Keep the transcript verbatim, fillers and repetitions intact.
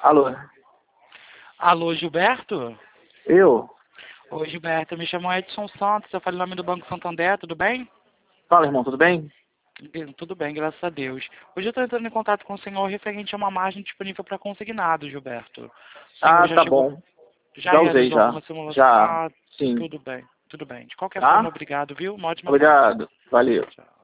Alô? Alô, Gilberto? Eu? Oi, Gilberto, me chamo Edson Santos, eu falo em nome do Banco Santander, tudo bem? Fala, irmão, tudo bem? Bem, tudo bem, graças a Deus. Hoje eu estou entrando em contato com o senhor referente a uma margem disponível para consignado, Gilberto. O senhor Ah, já tá chegou, bom. já Já usei, realizou já. alguma simulação? Já, Ah, sim. tudo bem, tudo bem. De qualquer forma, Tá? obrigado, viu? Uma ótima tarde. Obrigado. Valeu. Tchau.